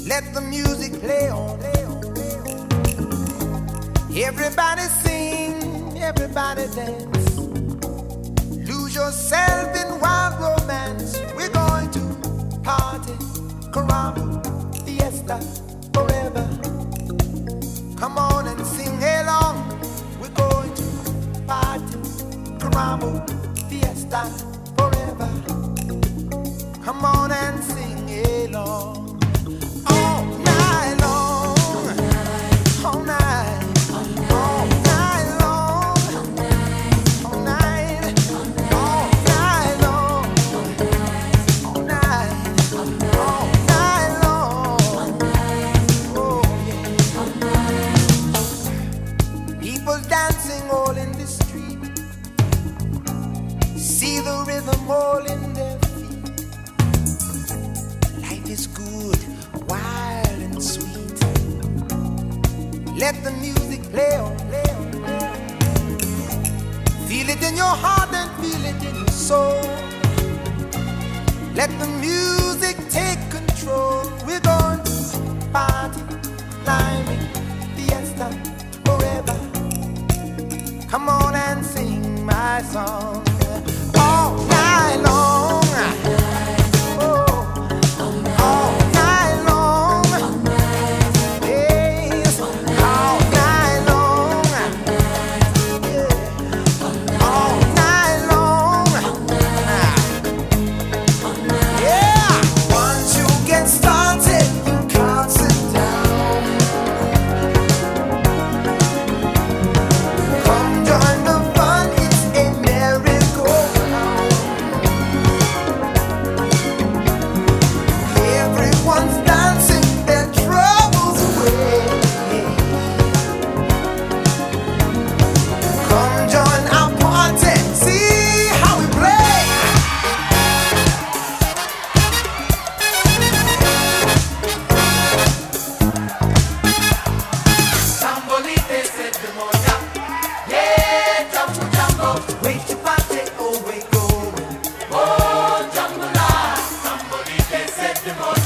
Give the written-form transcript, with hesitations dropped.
Let the music play on. Everybody sing, everybody dance. Lose yourself in wild romance. We're going to party, caramba, fiesta, forever. Come on and sing along. We're going to party, caramba, fiesta, forever. Come on and sing along. All night long, all night. Dancing all in the street, see the rhythm all in their feet. Life is good, wild and sweet. Let the music play on, play on, play on. Feel it in your heart and feel it in your soul. Let the music take control. We're going to party, climbing, fiesta, forever. Come on and sing my song all night long. Oh, all night long. Yes, all night long. Yeah, all night long. Yeah, once you get started, you can't sit down. Join the fun, it's a merry-go-round. Everyone's dancing their troubles away. Come join our party, see how we play. Sambolite said the moja. Yeah, jumbo, jumbo, wait to party, oh, wait, going. Oh, jumbo, la, somebody said the more.